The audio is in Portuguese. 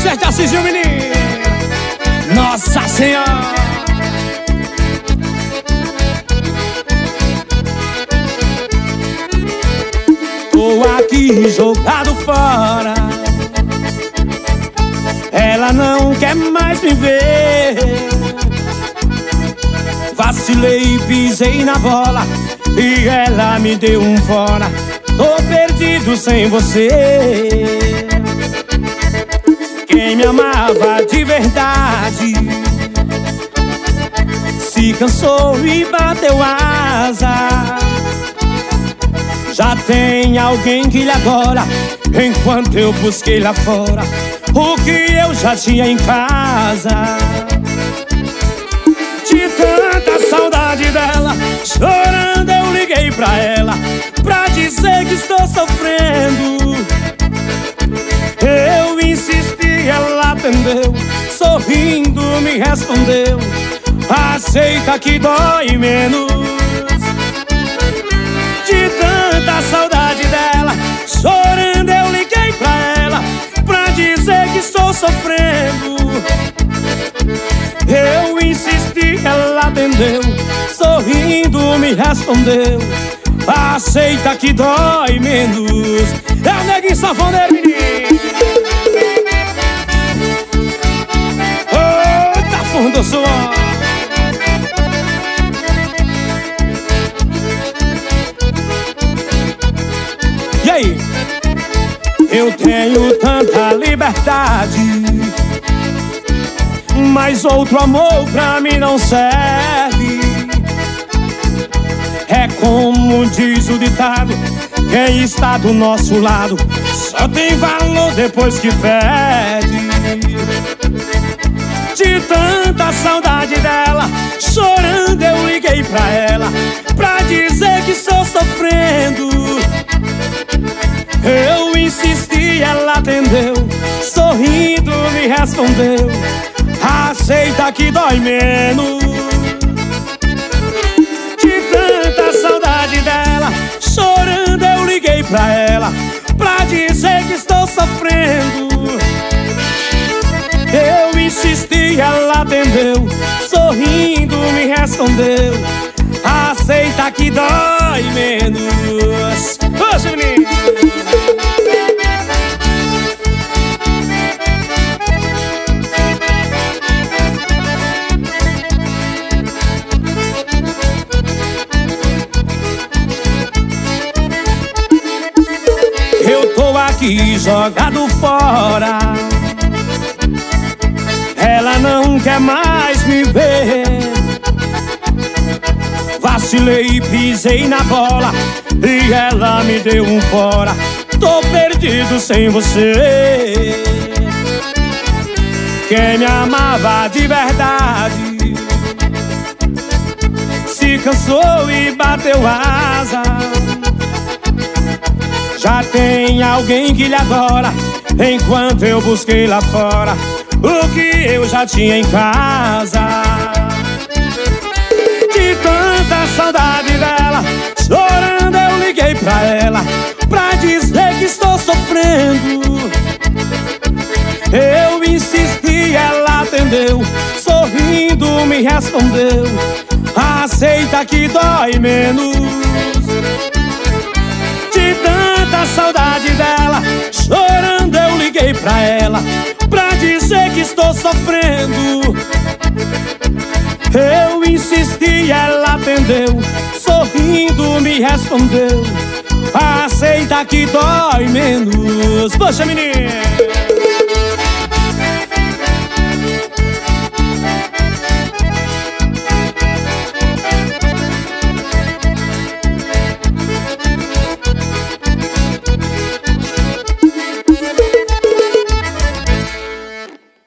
Acerta assim, menino. Nossa Senhora. Tô aqui jogado fora, ela não quer mais me ver. Vacilei, pisei na bola e ela me deu um fora. Tô perdido sem você. Quem me amava de verdade se cansou e bateu asa. Já tem alguém que lhe adora, enquanto eu busquei lá fora o que eu já tinha em casa. De tanta saudade dela, chorando eu liguei pra ela, pra dizer que estou sofrendo. Eu insisti, ela atendeu, sorrindo me respondeu: aceita que dói menos. De tanta saudade dela, chorando eu liguei pra ela, pra dizer que estou sofrendo. Eu insisti, ela atendeu, sorrindo me respondeu: aceita que dói menos. É o neguinho sanfoneiro, menino. Oh, tá fundo o suor. E aí? Eu tenho tanta liberdade, mas outro amor pra mim não serve. É como diz o ditado: quem está do nosso lado só tem valor depois que perde. De tanta saudade dela, chorando eu liguei pra ela, pra dizer que estou sofrendo. Eu insisti, ela atendeu, sorrindo me respondeu: aceita que dói menos. De tanta saudade dela, chorando eu liguei pra ela, pra dizer que estou sofrendo. Eu insisti, ela atendeu, sorrindo me respondeu: aceita que dói menos. Poxa, menino. Eu tô aqui jogado fora, ela não quer mais me ver. Vacilei, pisei na bola e ela me deu um fora. Tô perdido sem você. Quem me amava de verdade se cansou e bateu asa. Já tem alguém que lhe adora, enquanto eu busquei lá fora o que eu já tinha em casa. De tanta saudade dela, chorando eu liguei pra ela, pra dizer que estou sofrendo. Eu insisti, ela atendeu, sorrindo me respondeu: aceita que dói menos. De tanta saudade dela, chorando eu liguei pra ela, pra dizer que estou sofrendo. Eu insisti, ela atendeu, sorrindo me respondeu: aceita que dói menos. Poxa, menino.